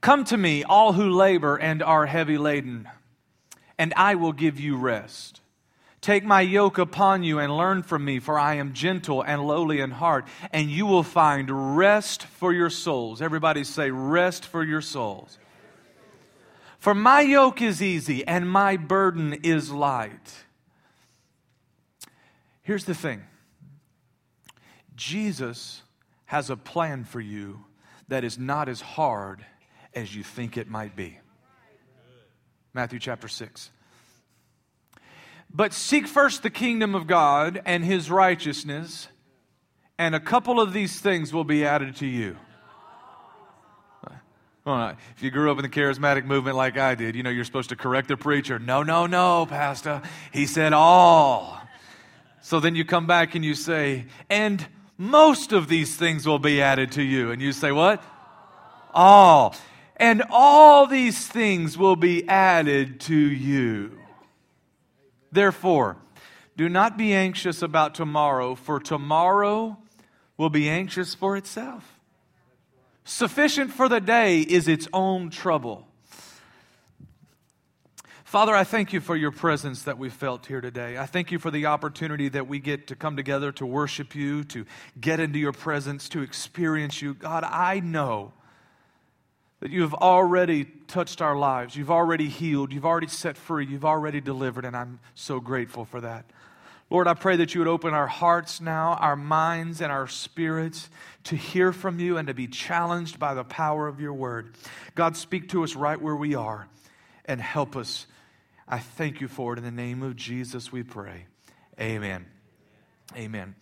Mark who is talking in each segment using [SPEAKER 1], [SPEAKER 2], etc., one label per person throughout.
[SPEAKER 1] Come to me, all who labor and are heavy laden, and I will give you rest. Take my yoke upon you and learn from me, for I am gentle and lowly in heart, and you will find rest for your souls. Everybody say, rest for your souls. For my yoke is easy and my burden is light. Here's the thing. Jesus has a plan for you that is not as hard as you think it might be. Matthew chapter 6. But seek first the kingdom of God and His righteousness, and a couple of these things will be added to you. Well, if you grew up in the charismatic movement like I did, you're supposed to correct the preacher. No, Pastor. He said all. So then you come back and you say, and most of these things will be added to you. And you say, what? All. And all these things will be added to you. Therefore, do not be anxious about tomorrow, for tomorrow will be anxious for itself. Sufficient for the day is its own trouble. Father, I thank you for your presence that we felt here today. I thank you for the opportunity that we get to come together to worship you, to get into your presence, to experience you. God, I know that you have already touched our lives. You've already healed. You've already set free. You've already delivered, and I'm so grateful for that. Lord, I pray that you would open our hearts now, our minds, and our spirits to hear from you and to be challenged by the power of your word. God, speak to us right where we are and help us. I thank you for it. In the name of Jesus we pray. Amen. Amen.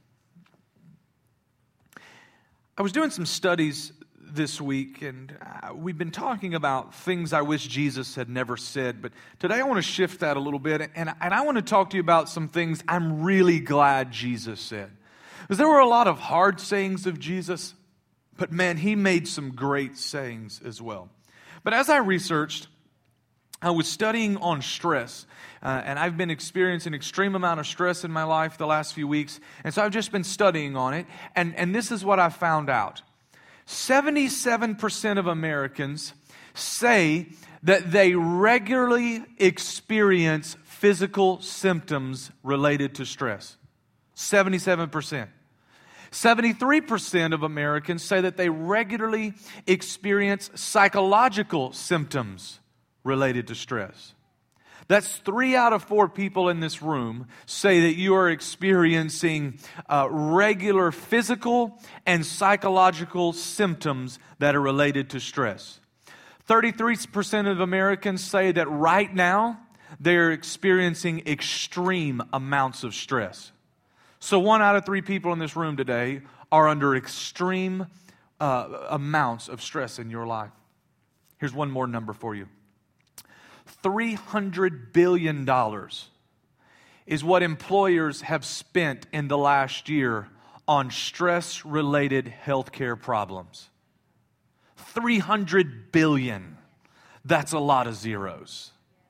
[SPEAKER 1] I was doing some studies this week, and we've been talking about things I wish Jesus had never said, but today I want to shift that a little bit, and I want to talk to you about some things I'm really glad Jesus said. Because there were a lot of hard sayings of Jesus, but man, he made some great sayings as well. But as I researched, I was studying on stress, and I've been experiencing an extreme amount of stress in my life the last few weeks, and so I've just been studying on it, and this is what I found out. 77% of Americans say that they regularly experience physical symptoms related to stress. 77%. 73% of Americans say that they regularly experience psychological symptoms related to stress. That's 3 out of 4 people in this room say that you are experiencing regular physical and psychological symptoms that are related to stress. 33% of Americans say that right now they're experiencing extreme amounts of stress. So 1 out of 3 people in this room today are under extreme amounts of stress in your life. Here's one more number for you. $300 billion is what employers have spent in the last year on stress-related healthcare problems. $300 billion. That's a lot of zeros.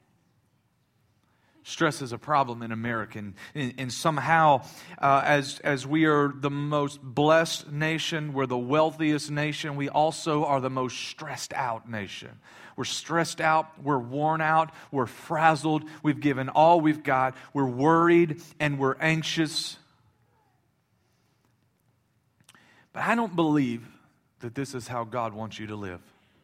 [SPEAKER 1] Stress is a problem in America, and somehow, as we are the most blessed nation, we're the wealthiest nation, we also are the most stressed out nation. We're stressed out, we're worn out, we're frazzled, we've given all we've got, we're worried, and we're anxious. But I don't believe that this is how God wants you to live.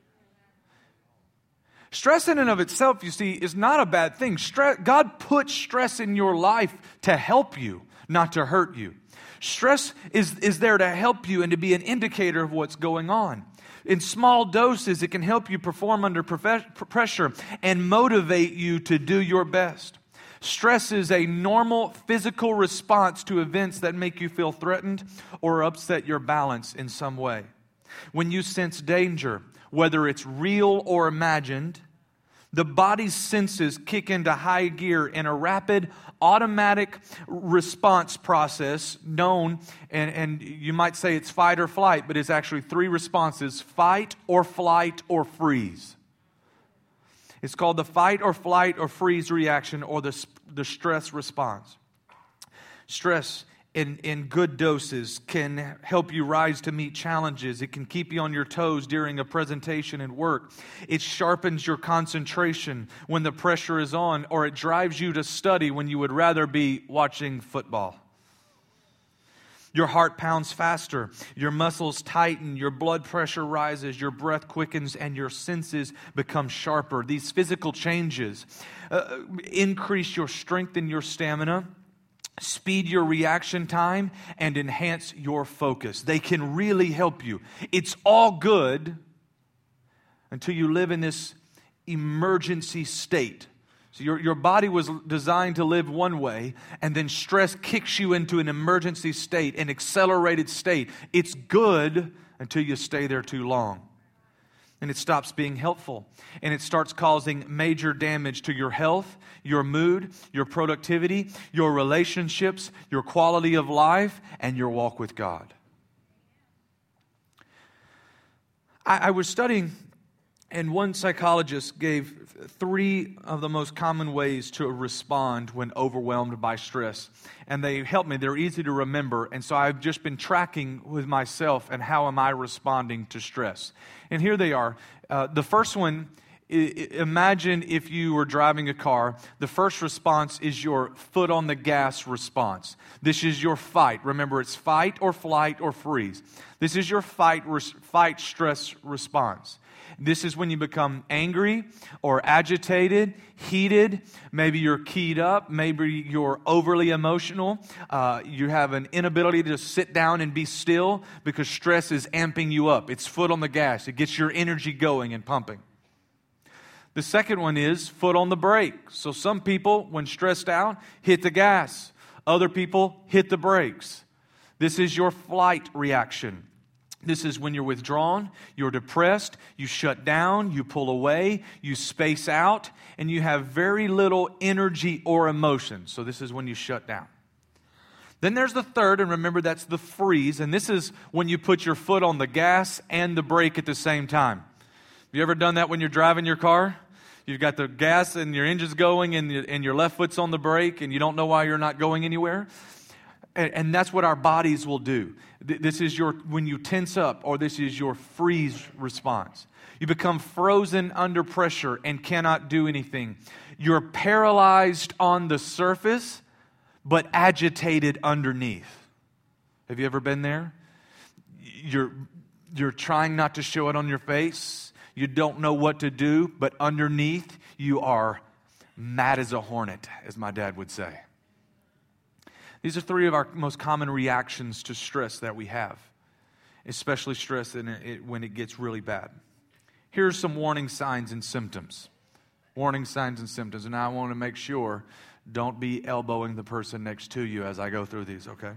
[SPEAKER 1] Stress in and of itself, you see, is not a bad thing. God put stress in your life to help you, not to hurt you. Stress is there to help you and to be an indicator of what's going on. In small doses, it can help you perform under pressure and motivate you to do your best. Stress is a normal physical response to events that make you feel threatened or upset your balance in some way. When you sense danger, whether it's real or imagined, the body's senses kick into high gear in a rapid automatic response process known, and you might say it's fight or flight, but it's actually 3 responses: fight or flight or freeze. It's called the fight or flight or freeze reaction, or the stress response. Stress in good doses can help you rise to meet challenges. It can keep you on your toes during a presentation at work. It sharpens your concentration when the pressure is on, or it drives you to study when you would rather be watching football. Your heart pounds faster, your muscles tighten, your blood pressure rises, your breath quickens, and your senses become sharper. These physical changes increase your strength and your stamina, speed your reaction time, and enhance your focus. They can really help you. It's all good until you live in this emergency state. So your body was designed to live one way, and then stress kicks you into an emergency state, an accelerated state. It's good until you stay there too long. And it stops being helpful. And it starts causing major damage to your health, your mood, your productivity, your relationships, your quality of life, and your walk with God. I was studying, and one psychologist gave 3 of the most common ways to respond when overwhelmed by stress. And they helped me. They're easy to remember. And so I've just been tracking with myself and how am I responding to stress. And here they are. The first one, imagine if you were driving a car. The first response is your foot on the gas response. This is your fight. Remember, it's fight or flight or freeze. This is your fight stress response. This is when you become angry or agitated, heated. Maybe you're keyed up. Maybe you're overly emotional. You have an inability to sit down and be still because stress is amping you up. It's foot on the gas. It gets your energy going and pumping. The second one is foot on the brake. So some people, when stressed out, hit the gas. Other people hit the brakes. This is your flight reaction. This is when you're withdrawn, you're depressed, you shut down, you pull away, you space out, and you have very little energy or emotion. So this is when you shut down. Then there's the third, and remember that's the freeze, and this is when you put your foot on the gas and the brake at the same time. Have you ever done that when you're driving your car? You've got the gas and your engine's going and your left foot's on the brake and you don't know why you're not going anywhere? And that's what our bodies will do. This is when you tense up, or this is your freeze response. You become frozen under pressure and cannot do anything. You're paralyzed on the surface, but agitated underneath. Have you ever been there? You're trying not to show it on your face. You don't know what to do, but underneath you are mad as a hornet, as my dad would say. These are 3 of our most common reactions to stress that we have, especially stress when it gets really bad. Here's some warning signs and symptoms. Warning signs and symptoms. And I want to make sure, don't be elbowing the person next to you as I go through these, okay?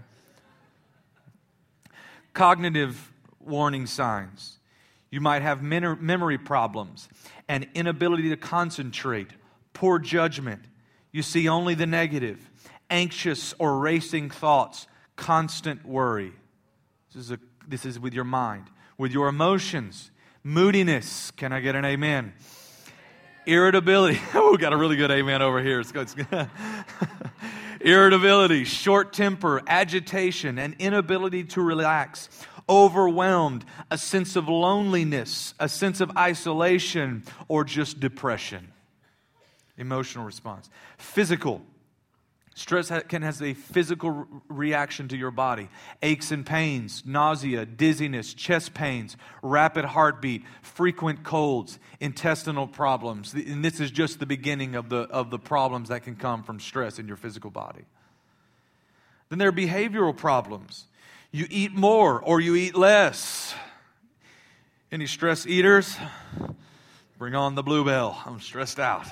[SPEAKER 1] Cognitive warning signs. You might have memory problems, an inability to concentrate, poor judgment. You see only the negative. Anxious or racing thoughts, constant worry. This is with your mind. With your emotions, moodiness. Can I get an amen? Irritability. Oh, got a really good amen over here. It's good. Irritability, short temper, agitation, an inability to relax, overwhelmed, a sense of loneliness, a sense of isolation, or just depression. Emotional response. Physical. Stress has a physical reaction to your body. Aches and pains, nausea, dizziness, chest pains, rapid heartbeat, frequent colds, intestinal problems. And this is just the beginning of the problems that can come from stress in your physical body. Then there are behavioral problems. You eat more or you eat less. Any stress eaters? Bring on the Bluebell. I'm stressed out.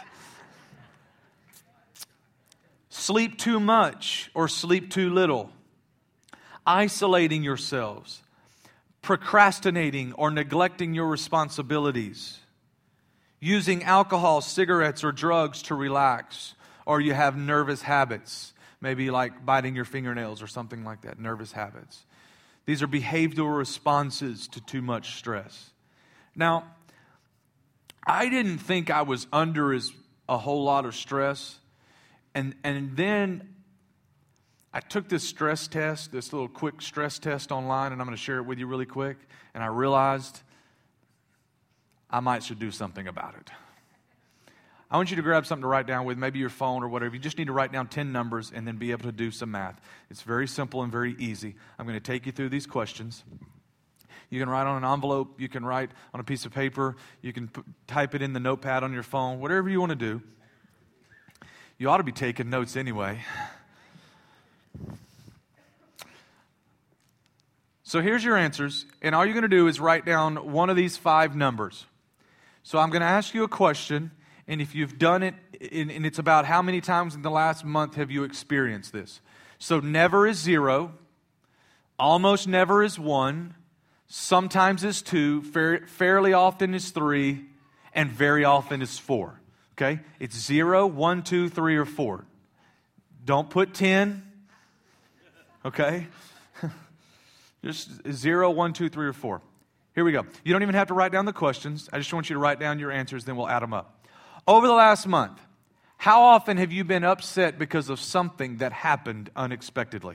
[SPEAKER 1] Sleep too much or sleep too little. Isolating yourselves. Procrastinating or neglecting your responsibilities. Using alcohol, cigarettes, or drugs to relax. Or you have nervous habits. Maybe like biting your fingernails or something like that. Nervous habits. These are behavioral responses to too much stress. Now, I didn't think I was under a whole lot of stress. And then I took this stress test, this little quick stress test online, and I'm going to share it with you really quick. And I realized I might should do something about it. I want you to grab something to write down with, maybe your phone or whatever. You just need to write down 10 numbers and then be able to do some math. It's very simple and very easy. I'm going to take you through these questions. You can write on an envelope. You can write on a piece of paper. You can type it in the notepad on your phone, whatever you want to do. You ought to be taking notes anyway. So here's your answers, and all you're going to do is write down one of these 5 numbers. So I'm going to ask you a question, and if you've done it, and it's about how many times in the last month have you experienced this. So never is 0, almost never is 1, sometimes is 2, fairly often is 3, and very often is 4. Okay? It's 0, 1, 2, 3, or 4. Don't put 10. Okay? Just 0, 1, 2, 3, or 4. Here we go. You don't even have to write down the questions. I just want you to write down your answers, then we'll add them up. Over the last month, how often have you been upset because of something that happened unexpectedly?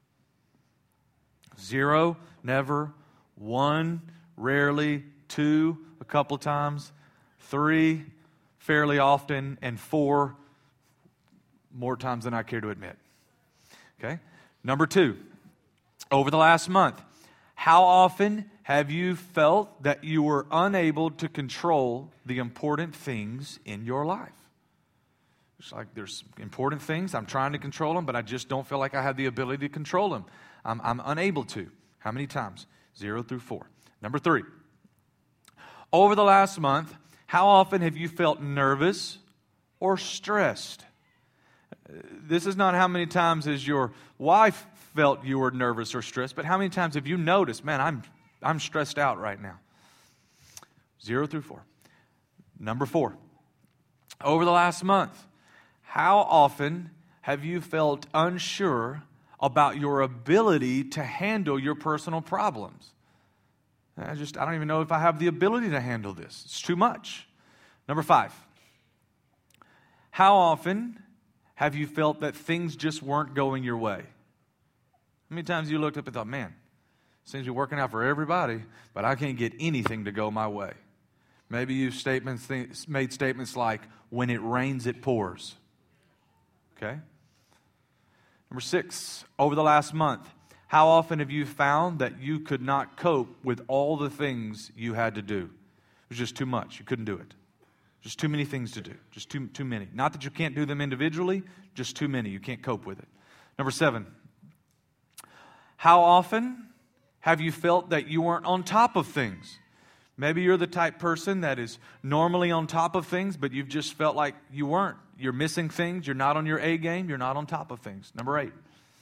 [SPEAKER 1] 0, never. 1, rarely. 2, a couple times. 3, fairly often. And 4, more times than I care to admit. Okay? Number 2. Over the last month, how often have you felt that you were unable to control the important things in your life? It's like there's important things, I'm trying to control them, but I just don't feel like I have the ability to control them. I'm unable to. How many times? 0 through 4. Number 3. Over the last month, how often have you felt nervous or stressed? This is not how many times has your wife felt you were nervous or stressed, but how many times have you noticed, man, I'm stressed out right now? 0 through 4. Number 4. Over the last month, how often have you felt unsure about your ability to handle your personal problems? I don't even know if I have the ability to handle this. It's too much. Number 5. How often have you felt that things just weren't going your way? How many times you looked up and thought, man, seems to be working out for everybody, but I can't get anything to go my way? Maybe you've made statements like, when it rains, it pours. Okay? Number 6, over the last month, how often have you found that you could not cope with all the things you had to do? It was just too much. You couldn't do it. Just too many things to do. Just too many. Not that you can't do them individually, just too many. You can't cope with it. Number 7, how often have you felt that you weren't on top of things? Maybe you're the type person that is normally on top of things, but you've just felt like you weren't. You're missing things. You're not on your A game. You're not on top of things. Number 8.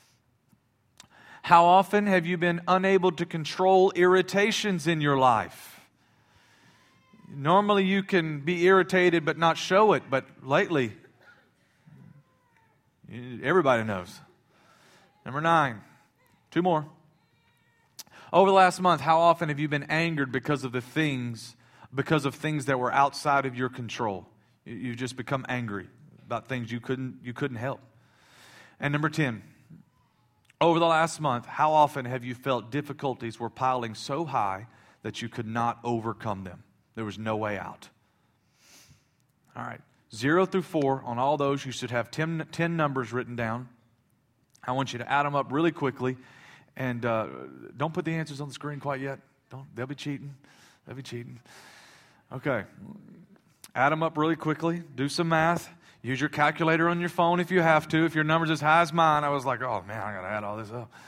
[SPEAKER 1] How often have you been unable to control irritations in your life? Normally you can be irritated but not show it, but lately, everybody knows. Number 9. 2 more. Over the last month, how often have you been angered because of things that were outside of your control? You've just become angry about things you couldn't help. And number 10, over the last month, how often have you felt difficulties were piling so high that you could not overcome them? There was no way out. All right, 0 through 4, on all those, you should have 10 numbers written down. I want you to add them up really quickly. And don't put the answers on the screen quite yet. They'll be cheating. Okay. Add them up really quickly. Do some math. Use your calculator on your phone if you have to. If your number's as high as mine, I was like, oh, man, I got to add all this up.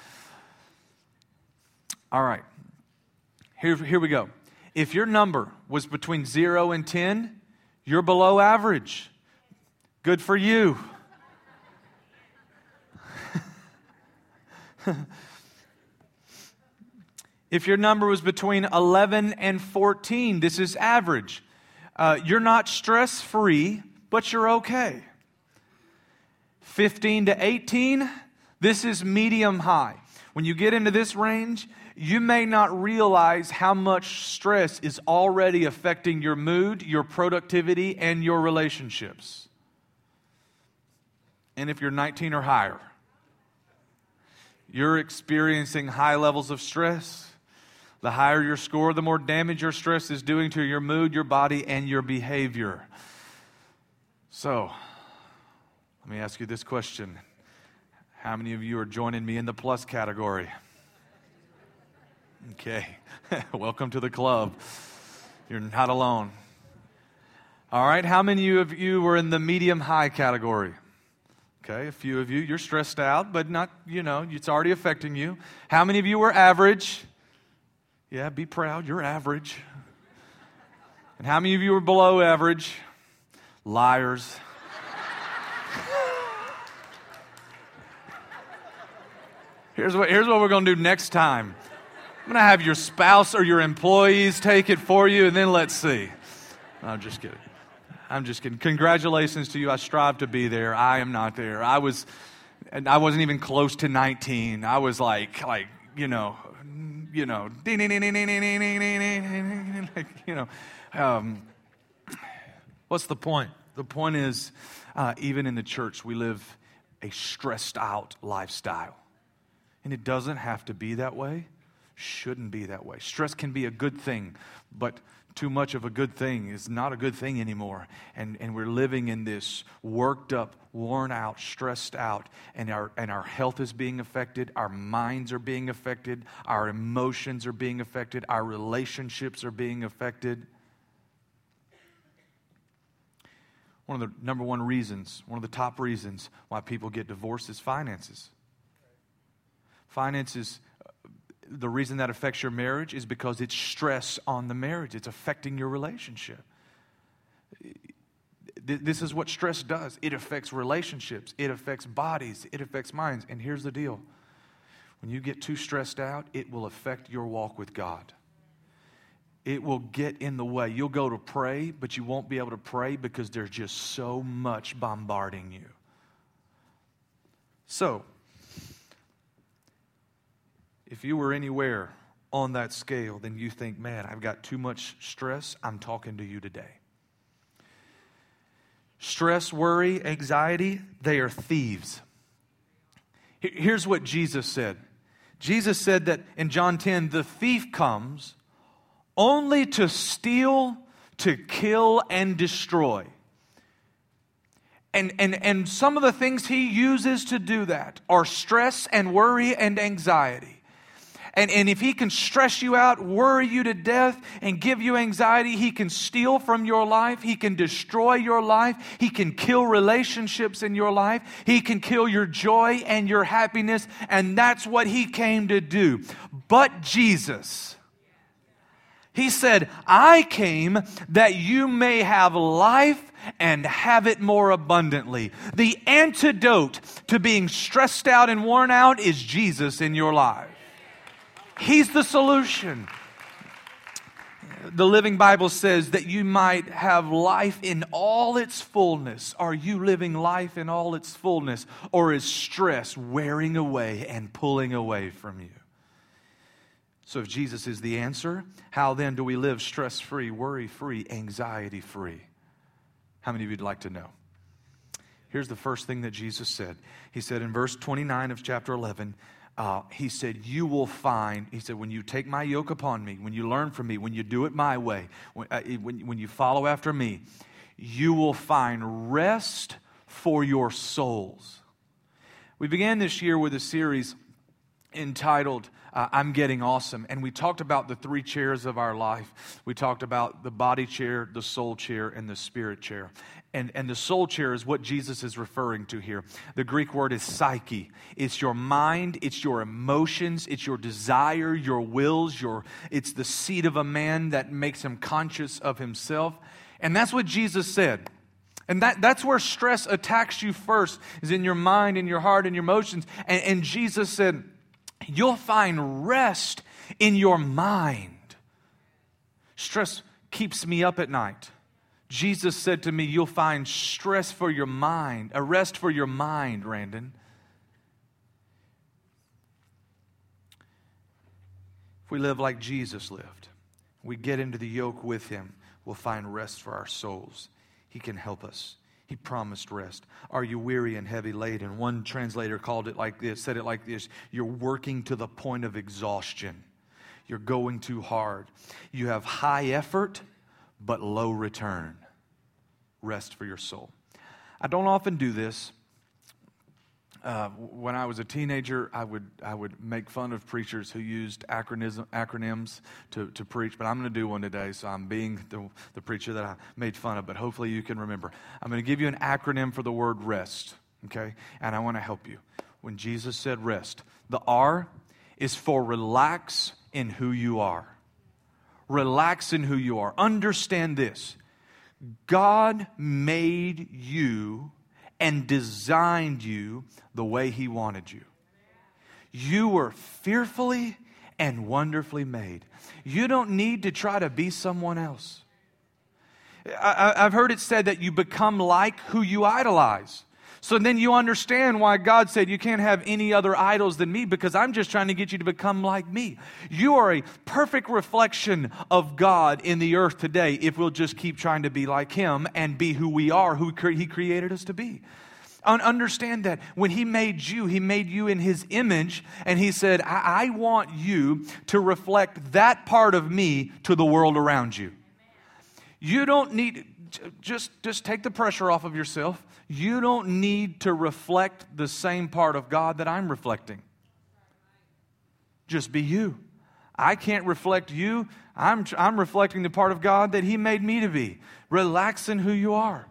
[SPEAKER 1] All right. Here we go. If your number was between 0 and 10, you're below average. Good for you. If your number was between 11 and 14, this is average. You're not stress-free, but you're okay. 15 to 18, this is medium-high. When you get into this range, you may not realize how much stress is already affecting your mood, your productivity, and your relationships. And if you're 19 or higher, You're experiencing high levels of stress. The higher your score, the more damage your stress is doing to your mood, your body, and your behavior. So, let me ask you this question. How many of you are joining me in the plus category? Okay, welcome to the club. You're not alone. All right, how many of you were in the medium-high category? Okay, a few of you. You're stressed out, but not, it's already affecting you. How many of you were average? Yeah, be proud, you're average. And how many of you were below average? Liars. Here's what we're going to do next time. I'm going to have your spouse or your employees take it for you, and then let's see. No, I'm just kidding. I'm just kidding. Congratulations to you. I strive to be there. I am not there. I wasn't even close to 19. I was like, what's the point? The point is, even in the church, we live a stressed out lifestyle. And it doesn't have to be that way. Shouldn't be that way. Stress can be a good thing, but too much of a good thing is not a good thing anymore. And we're living in this worked up, worn out, stressed out, and our health is being affected, our minds are being affected, our emotions are being affected, our relationships are being affected. One of the number one reasons, one of the top reasons why people get divorced is finances. Finances, the reason that affects your marriage is because it's stress on the marriage. It's affecting your relationship. This is what stress does. It affects relationships. It affects bodies. It affects minds. And here's the deal. When you get too stressed out, it will affect your walk with God. It will get in the way. You'll go to pray, but you won't be able to pray because there's just so much bombarding you. So, if you were anywhere on that scale, then you think, man, I've got too much stress, I'm talking to you today. Stress, worry, anxiety, they are thieves. Here's what Jesus said. Jesus said that in John 10, the thief comes only to steal, to kill, and destroy. And some of the things he uses to do that are stress and worry and anxiety. And if he can stress you out, worry you to death, and give you anxiety, he can steal from your life. He can destroy your life. He can kill relationships in your life. He can kill your joy and your happiness. And that's what he came to do. But Jesus, he said, I came that you may have life and have it more abundantly. The antidote to being stressed out and worn out is Jesus in your life. He's the solution. The Living Bible says that you might have life in all its fullness. Are you living life in all its fullness? Or is stress wearing away and pulling away from you? So if Jesus is the answer, how then do we live stress-free, worry-free, anxiety-free? How many of you would like to know? Here's the first thing that Jesus said. He said in verse 29 of chapter 11, he said, you will find, he said, when you take my yoke upon me, when you learn from me, when you do it my way, when you follow after me, you will find rest for your souls. We began this year with a series entitled, I'm Getting Awesome. And we talked about the three chairs of our life. We talked about the body chair, the soul chair, and the spirit chair. And the soul chair is what Jesus is referring to here. The Greek word is psyche. It's your mind, it's your emotions, it's your desire, your wills, it's the seat of a man that makes him conscious of himself. And that's what Jesus said. And that's where stress attacks you first, is in your mind, in your heart, in your emotions. And Jesus said, you'll find rest in your mind. Stress keeps me up at night. Jesus said to me, you'll find stress for your mind, a rest for your mind, Randon. If we live like Jesus lived, we get into the yoke with him, we'll find rest for our souls. He can help us. He promised rest. Are you weary and heavy laden? One translator said it like this: you're working to the point of exhaustion. You're going too hard. You have high effort, but low return. Rest for your soul. I don't often do this. When I was a teenager, I would make fun of preachers who used acronyms to preach, but I'm going to do one today, so I'm being the preacher that I made fun of, but hopefully you can remember. I'm going to give you an acronym for the word rest, okay? And I want to help you. When Jesus said rest, the R is for relax in who you are. Relax in who you are. Understand this. God made you and designed you the way He wanted you. You were fearfully and wonderfully made. You don't need to try to be someone else. I've heard it said that you become like who you idolize. So then you understand why God said you can't have any other idols than me, because I'm just trying to get you to become like me. You are a perfect reflection of God in the earth today if we'll just keep trying to be like Him and be who we are, who He created us to be. Understand that when He made you in His image, and He said, I want you to reflect that part of me to the world around you. You don't need, just take the pressure off of yourself. You don't need to reflect the same part of God that I'm reflecting. Just be you. I can't reflect you. I'm reflecting the part of God that He made me to be. Relax in who you are.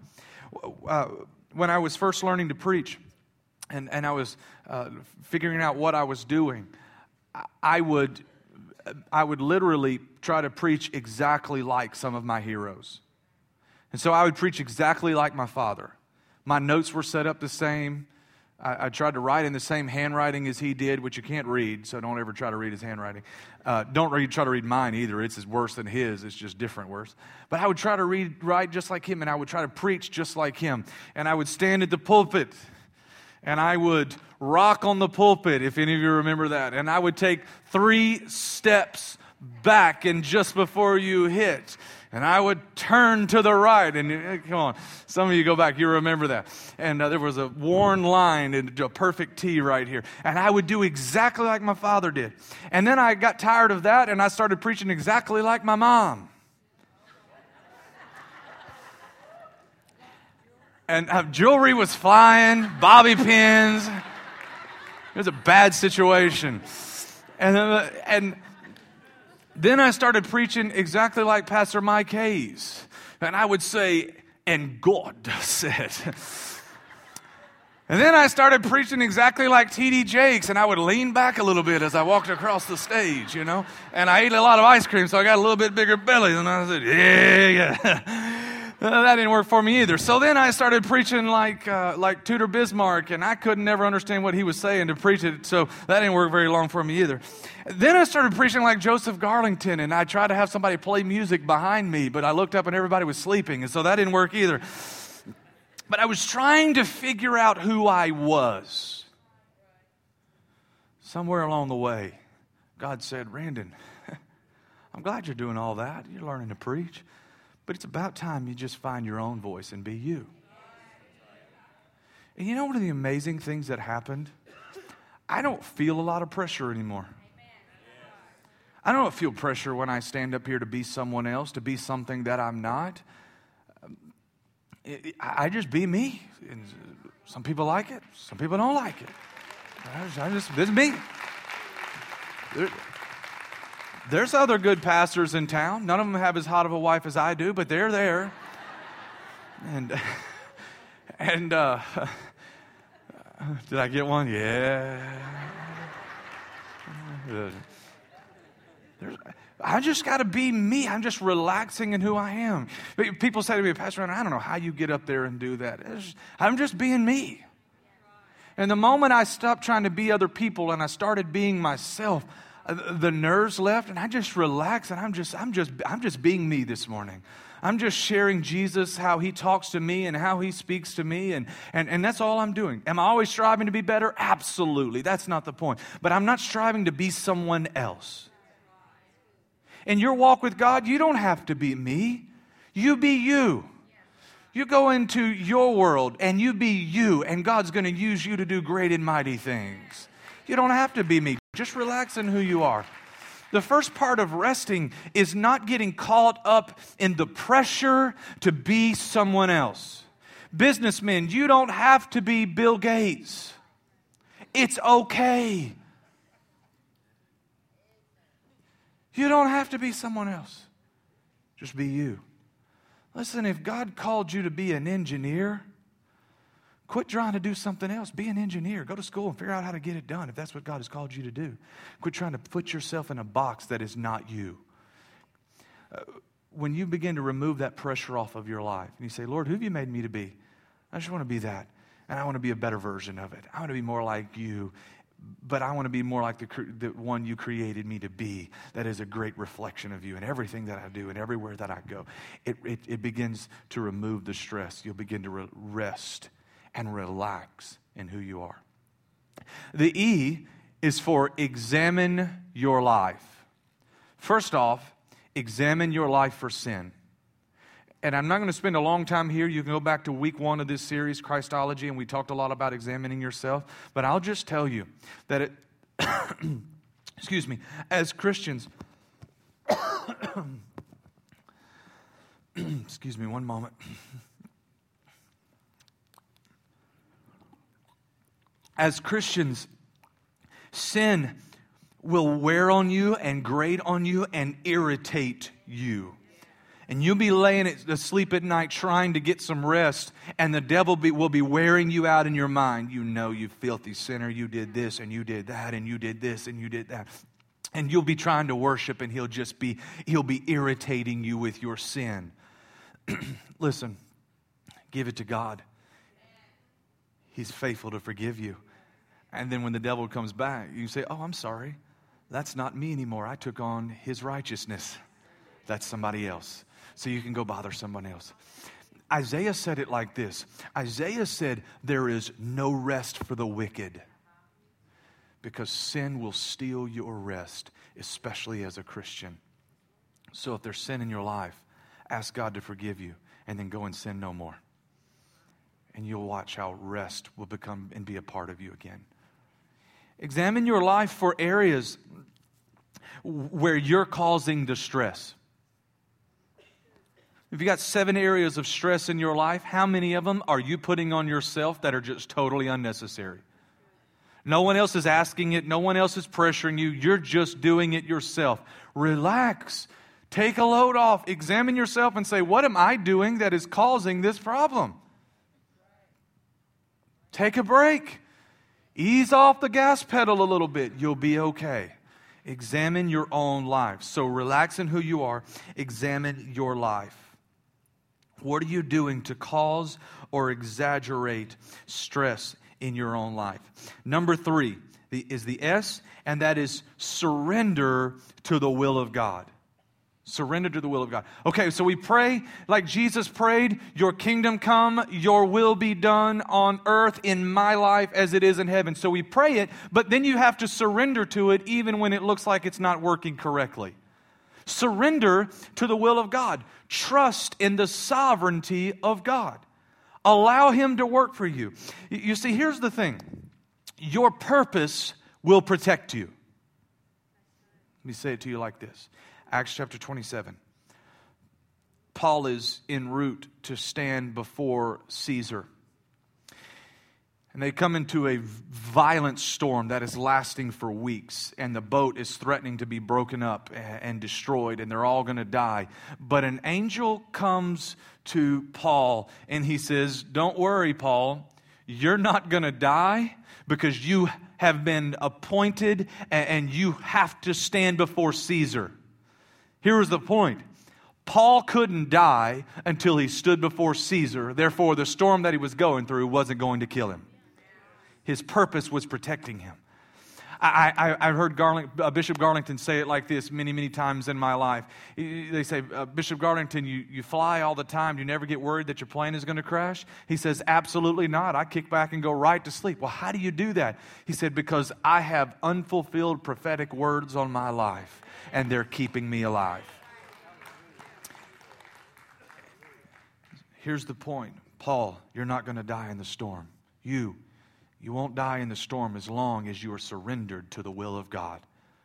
[SPEAKER 1] When I was first learning to preach, and I was figuring out what I was doing, I would literally try to preach exactly like some of my heroes. And so I would preach exactly like my father. My notes were set up the same. I tried to write in the same handwriting as he did, which you can't read, so don't ever try to read his handwriting. Don't try to read mine either. It's worse than his. It's just different worse. But I would try to write just like him, and I would try to preach just like him. And I would stand at the pulpit, and I would rock on the pulpit, if any of you remember that. And I would take 3 steps back, and just before you hit, and I would turn to the right. And come on, some of you go back, you remember that. And there was a worn line and a perfect T right here. And I would do exactly like my father did. And then I got tired of that, and I started preaching exactly like my mom. And jewelry was flying, bobby pins. It was a bad situation. And then I started preaching exactly like Pastor Mike Hayes. And I would say, and God said. And then I started preaching exactly like T.D. Jakes, and I would lean back a little bit as I walked across the stage, you know. And I ate a lot of ice cream, so I got a little bit bigger belly. And I said, yeah. That didn't work for me either. So then I started preaching like Tudor Bismarck, and I could never understand what he was saying to preach it, so that didn't work very long for me either. Then I started preaching like Joseph Garlington, and I tried to have somebody play music behind me, but I looked up and everybody was sleeping, and so that didn't work either. But I was trying to figure out who I was. Somewhere along the way, God said, Randon, I'm glad you're doing all that. You're learning to preach. But it's about time you just find your own voice and be you. And you know one of the amazing things that happened? I don't feel a lot of pressure anymore. I don't feel pressure when I stand up here to be someone else, to be something that I'm not. I just be me. And some people like it. Some people don't like it. This is me. There's other good pastors in town. None of them have as hot of a wife as I do, but they're there. And did I get one? Yeah. I just got to be me. I'm just relaxing in who I am. People say to me, Pastor, I don't know how you get up there and do that. I'm just being me. And the moment I stopped trying to be other people and I started being myself, the nerves left, and I just relaxed, and I'm just being me this morning. I'm just sharing Jesus, how He talks to me and how He speaks to me, and that's all I'm doing. Am I always striving to be better? Absolutely. That's not the point. But I'm not striving to be someone else. In your walk with God, you don't have to be me. You be you. You go into your world and you be you, and God's going to use you to do great and mighty things. You don't have to be me. Just relax in who you are. The first part of resting is not getting caught up in the pressure to be someone else. Businessmen, you don't have to be Bill Gates. It's okay. You don't have to be someone else. Just be you. Listen, if God called you to be an engineer, quit trying to do something else. Be an engineer. Go to school and figure out how to get it done if that's what God has called you to do. Quit trying to put yourself in a box that is not you. When you begin to remove that pressure off of your life, and you say, Lord, who have you made me to be? I just want to be that. And I want to be a better version of it. I want to be more like you. But I want to be more like the one you created me to be. That is a great reflection of you in everything that I do and everywhere that I go. It begins to remove the stress. You'll begin to rest and relax in who you are. The E is for examine your life. First off, examine your life for sin. And I'm not going to spend a long time here. You can go back to week 1 of this series, Christology, and we talked a lot about examining yourself. But I'll just tell you that excuse me, as Christians, excuse me one moment. As Christians, sin will wear on you and grate on you and irritate you. And you'll be laying asleep at night trying to get some rest, and the devil will be wearing you out in your mind. You know, you filthy sinner, you did this and you did that and you did this and you did that. And you'll be trying to worship, and he'll be irritating you with your sin. Listen, give it to God. He's faithful to forgive you. And then when the devil comes back, you say, oh, I'm sorry. That's not me anymore. I took on his righteousness. That's somebody else. So you can go bother someone else. Isaiah said it like this. Isaiah said, there is no rest for the wicked, because sin will steal your rest, especially as a Christian. So if there's sin in your life, ask God to forgive you, and then go and sin no more. And you'll watch how rest will become and be a part of you again. Examine your life for areas where you're causing the stress. If you got 7 areas of stress in your life, how many of them are you putting on yourself that are just totally unnecessary? No one else is asking it. No one else is pressuring you. You're just doing it yourself. Relax. Take a load off. Examine yourself and say, what am I doing that is causing this problem? Take a break. Ease off the gas pedal a little bit. You'll be okay. Examine your own life. So relax in who you are. Examine your life. What are you doing to cause or exaggerate stress in your own life? Number 3 is the S, and that is surrender to the will of God. Surrender to the will of God. Okay, so we pray like Jesus prayed, your kingdom come, your will be done on earth in my life as it is in heaven. So we pray it, but then you have to surrender to it even when it looks like it's not working correctly. Surrender to the will of God. Trust in the sovereignty of God. Allow Him to work for you. You see, here's the thing. Your purpose will protect you. Let me say it to you like this. Acts chapter 27. Paul is en route to stand before Caesar. And they come into a violent storm that is lasting for weeks. And the boat is threatening to be broken up and destroyed. And they're all going to die. But an angel comes to Paul and he says, don't worry, Paul. You're not going to die because you have been appointed and you have to stand before Caesar. Here was the point. Paul couldn't die until he stood before Caesar. Therefore, the storm that he was going through wasn't going to kill him. His purpose was protecting him. I heard Bishop Garlington say it like this many, many times in my life. They say, Bishop Garlington, you fly all the time. You never get worried that your plane is going to crash? He says, absolutely not. I kick back and go right to sleep. Well, how do you do that? He said, because I have unfulfilled prophetic words on my life, and they're keeping me alive. here's the point. Paul, you're not going to die in the storm. You won't die in the storm as long as you are surrendered to the will of God.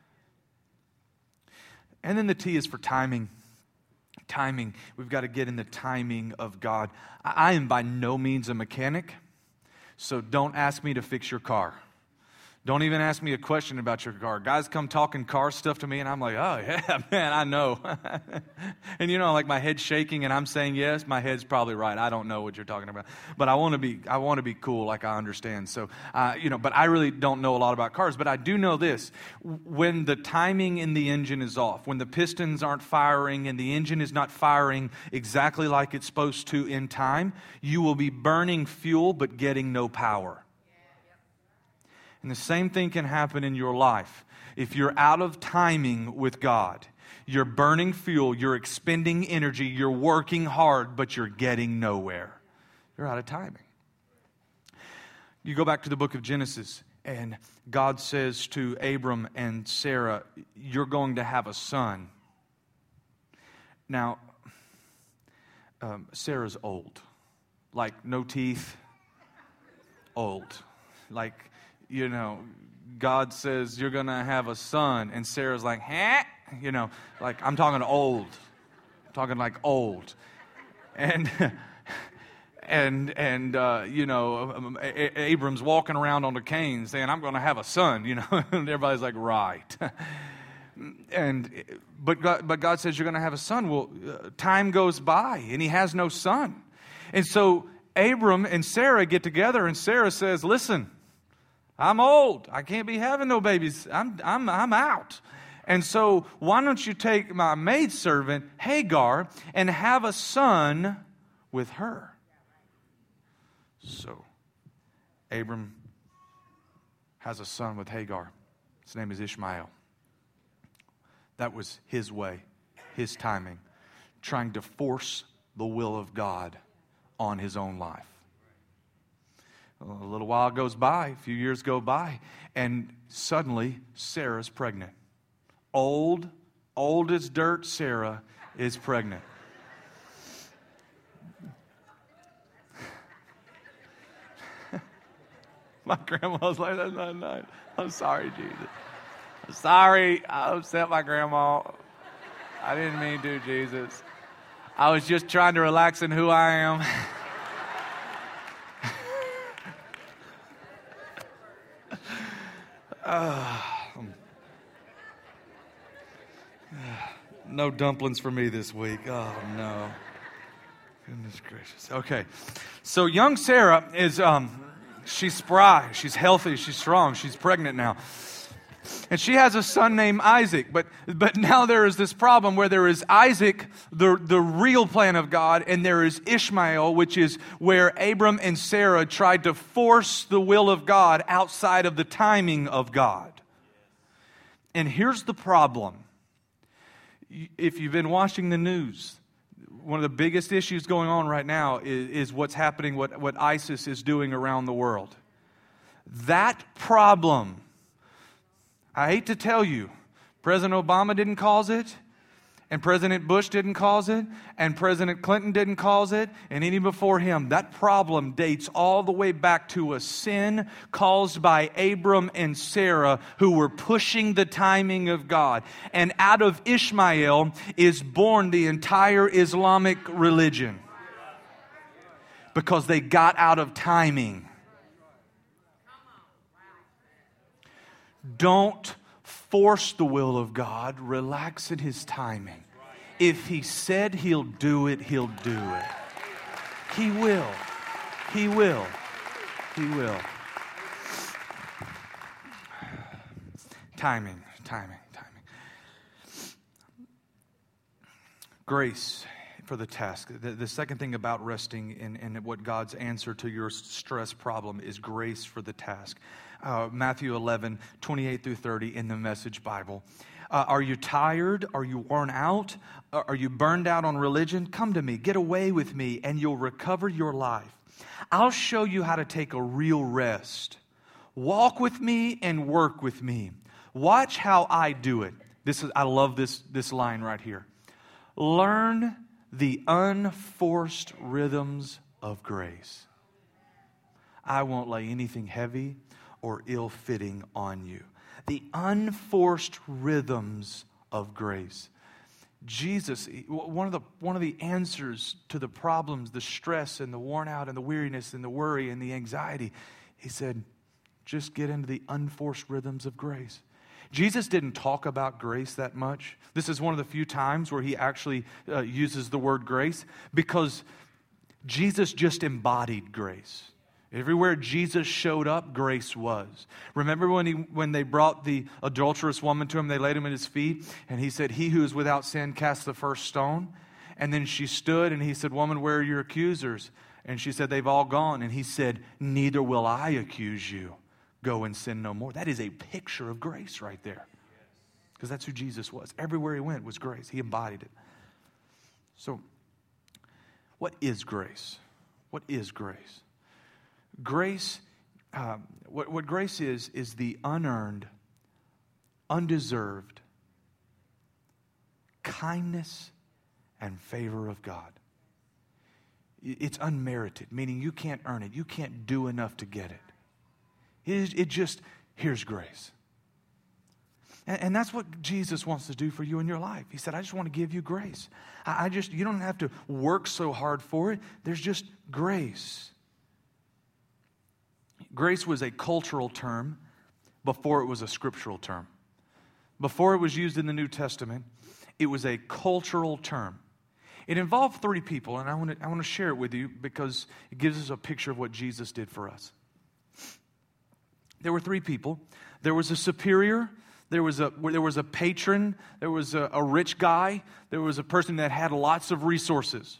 [SPEAKER 1] And then the T is for timing. Timing. We've got to get in the timing of God. I am by no means a mechanic, so don't ask me to fix your car. Don't even ask me a question about your car. Guys come talking car stuff to me, and I'm like, oh, yeah, man, I know. And like my head's shaking, and I'm saying yes. My head's probably right. I don't know what you're talking about. But I want to be cool, like I understand. So, but I really don't know a lot about cars. But I do know this. When the timing in the engine is off, when the pistons aren't firing and the engine is not firing exactly like it's supposed to in time, you will be burning fuel but getting no power. And the same thing can happen in your life. If you're out of timing with God, you're burning fuel, you're expending energy, you're working hard, but you're getting nowhere. You're out of timing. You go back to the book of Genesis, and God says to Abram and Sarah, you're going to have a son. Now, Sarah's old. Like, no teeth, old. Like, God says, you're going to have a son. And Sarah's like, huh? Like, I'm talking old. I'm talking like old. And Abram's walking around on the cane saying, I'm going to have a son, And everybody's like, right. But God says, you're going to have a son. Well, time goes by, and he has no son. And so Abram and Sarah get together, and Sarah says, listen, I'm old. I can't be having no babies. I'm out. And so why don't you take my maidservant, Hagar, and have a son with her? So Abram has a son with Hagar. His name is Ishmael. That was his way, his timing, trying to force the will of God on his own life. A little while goes by, a few years go by, and suddenly Sarah's pregnant. Old as dirt, Sarah is pregnant. My grandma's like, that's not nice. I'm sorry, Jesus. I'm sorry, I upset my grandma. I didn't mean to, Jesus. I was just trying to relax in who I am. No dumplings for me this week. Oh, no. Goodness gracious. Okay. So young Sarah is, she's spry, she's healthy, she's strong, she's pregnant now. And she has a son named Isaac. But now there is this problem where there is Isaac, the real plan of God, and there is Ishmael, which is where Abram and Sarah tried to force the will of God outside of the timing of God. And here's the problem. If you've been watching the news, one of the biggest issues going on right now is what's happening, what ISIS is doing around the world. That problem, I hate to tell you, President Obama didn't cause it, and President Bush didn't cause it, and President Clinton didn't cause it, and any before him. That problem dates all the way back to a sin caused by Abram and Sarah, who were pushing the timing of God. And out of Ishmael is born the entire Islamic religion, because they got out of timing. Don't force the will of God. Relax in His timing. If He said He'll do it, He'll do it. He will. He will. He will. Timing. Grace for the task. The second thing about resting in what God's answer to your stress problem is grace for the task. Matthew 11, 28 through 30 in the Message Bible. Are you tired? Are you worn out? Are you burned out on religion? Come to me, get away with me, and you'll recover your life. I'll show you how to take a real rest. Walk with me and work with me. Watch how I do it. I love this line right here. Learn the unforced rhythms of grace. I won't lay anything heavy or ill-fitting on you. The unforced rhythms of grace. Jesus, one of the answers to the problems, the stress and the worn out and the weariness and the worry and the anxiety, he said, just get into the unforced rhythms of grace. Jesus didn't talk about grace that much. This is one of the few times where he actually uses the word grace, because Jesus just embodied grace. Everywhere Jesus showed up, grace was. Remember when they brought the adulterous woman to him, they laid him at his feet, and he said, "He who is without sin cast the first stone." And then she stood, and he said, "Woman, where are your accusers?" And she said, "They've all gone." And he said, "Neither will I accuse you. Go and sin no more." That is a picture of grace right there. Because that's who Jesus was. Everywhere he went was grace. He embodied it. So, what is grace? What is grace? Grace, what grace is the unearned, undeserved kindness and favor of God. It's unmerited, meaning you can't earn it. You can't do enough to get it. It just, here's grace. And that's what Jesus wants to do for you in your life. He said, I just want to give you grace. You don't have to work so hard for it. There's just grace. Grace was a cultural term before it was a scriptural term. Before it was used in the New Testament, it was a cultural term. It involved three people, and I want to share it with you because it gives us a picture of what Jesus did for us. There were three people. There was a superior, there was a patron, there was a rich guy, there was a person that had lots of resources.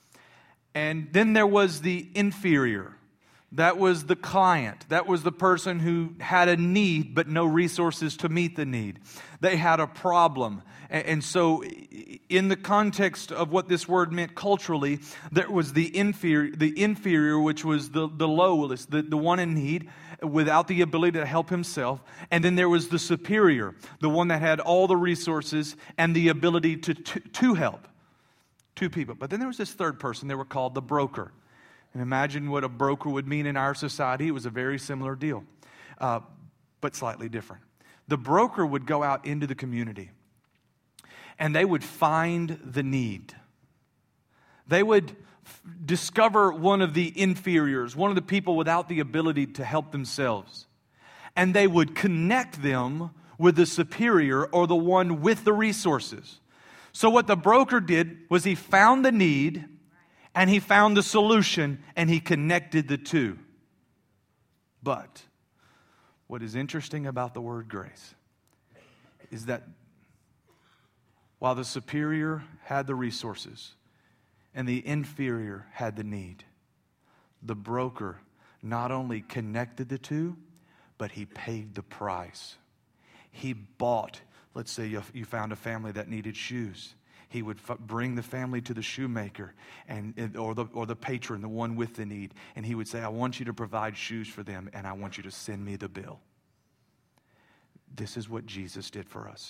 [SPEAKER 1] And then there was the inferior. That was the client. That was the person who had a need but no resources to meet the need. They had a problem. And so in the context of what this word meant culturally, there was the inferior, which was the lowest, the one in need without the ability to help himself. And then there was the superior, the one that had all the resources and the ability to help. Two people. But then there was this third person. They were called the broker. And imagine what a broker would mean in our society. It was a very similar deal, but slightly different. The broker would go out into the community, and they would find the need. They would discover one of the inferiors, one of the people without the ability to help themselves, and they would connect them with the superior or the one with the resources. So what the broker did was he found the need, and he found the solution, and he connected the two. But what is interesting about the word grace is that while the superior had the resources and the inferior had the need, the broker not only connected the two, but he paid the price. He bought, let's say you found a family that needed shoes. He would bring the family to the shoemaker or the patron, the one with the need, and he would say, I want you to provide shoes for them, and I want you to send me the bill. This is what Jesus did for us.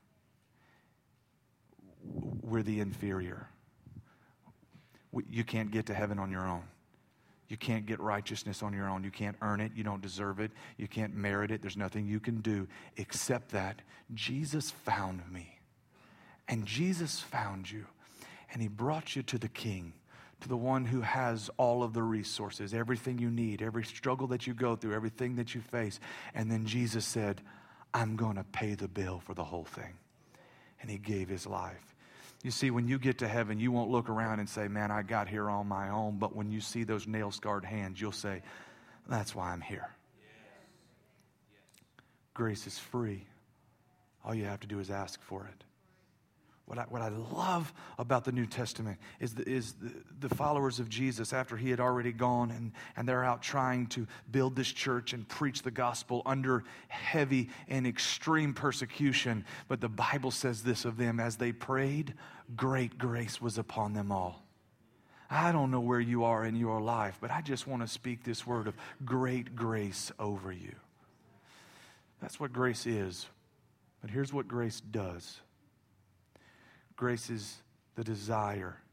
[SPEAKER 1] We're the inferior. You can't get to heaven on your own. You can't get righteousness on your own. You can't earn it. You don't deserve it. You can't merit it. There's nothing you can do except that Jesus found me. And Jesus found you, and he brought you to the King, to the one who has all of the resources, everything you need, every struggle that you go through, everything that you face. And then Jesus said, I'm going to pay the bill for the whole thing. And he gave his life. You see, when you get to heaven, you won't look around and say, man, I got here on my own. But when you see those nail-scarred hands, you'll say, that's why I'm here. Grace is free. All you have to do is ask for it. What I love about the New Testament is the followers of Jesus, after he had already gone and they're out trying to build this church and preach the gospel under heavy and extreme persecution. But the Bible says this of them: as they prayed, great grace was upon them all. I don't know where you are in your life, but I just want to speak this word of great grace over you. That's what grace is. But here's what grace does. Grace is the desire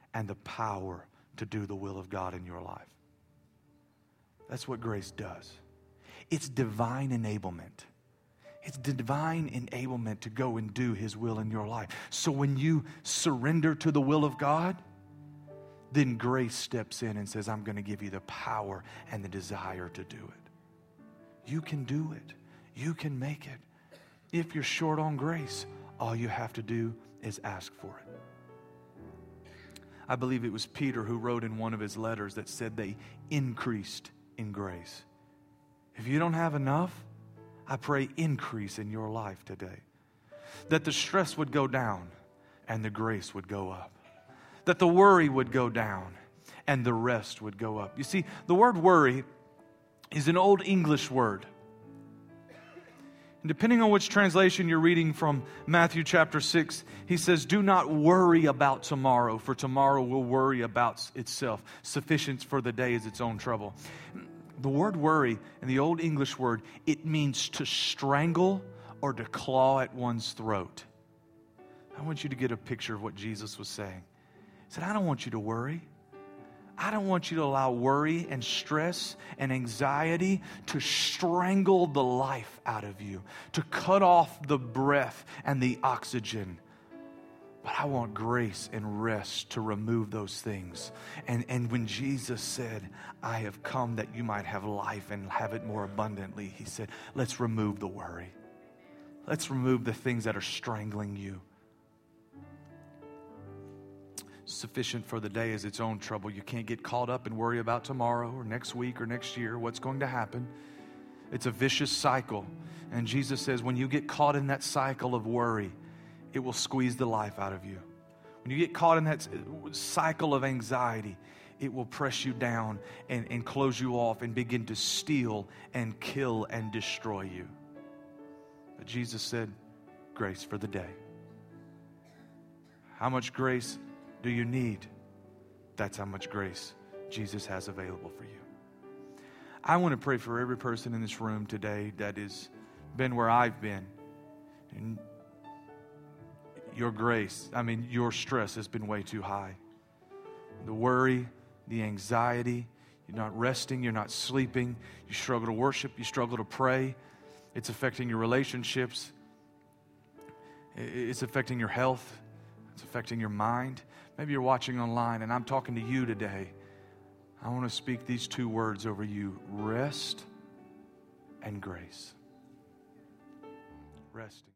[SPEAKER 1] and the power to do the will of God in your life. That's what grace does. It's divine enablement. It's divine enablement to go and do His will in your life. So when you surrender to the will of God, then grace steps in and says, I'm going to give you the power and the desire to do it. You can do it. You can make it. If you're short on grace, all you have to do is ask for it. I believe it was Peter who wrote in one of his letters that said they increased in grace. If you don't have enough, I pray increase in your life today. That the stress would go down and the grace would go up. That the worry would go down and the rest would go up. You see, the word worry is an old English word. And depending on which translation you're reading from Matthew chapter 6, he says, do not worry about tomorrow, for tomorrow will worry about itself. Sufficient for the day is its own trouble. The word worry, in the old English word, it means to strangle or to claw at one's throat. I want you to get a picture of what Jesus was saying. He said, I don't want you to worry. I don't want you to allow worry and stress and anxiety to strangle the life out of you, to cut off the breath and the oxygen. But I want grace and rest to remove those things. And when Jesus said, I have come that you might have life and have it more abundantly, He said, let's remove the worry. Let's remove the things that are strangling you. Sufficient for the day is its own trouble. You can't get caught up and worry about tomorrow or next week or next year, what's going to happen. It's a vicious cycle. And Jesus says when you get caught in that cycle of worry, it will squeeze the life out of you. When you get caught in that cycle of anxiety, it will press you down and close you off and begin to steal and kill and destroy you. But Jesus said, grace for the day. How much grace do you need? That's how much grace Jesus has available for you. I want to pray for every person in this room today that has been where I've been. And your stress has been way too high. The worry, the anxiety, you're not resting, you're not sleeping, you struggle to worship, you struggle to pray. It's affecting your relationships. It's affecting your health. It's affecting your mind. Maybe you're watching online and I'm talking to you today. I want to speak these two words over you: rest and grace. Resting.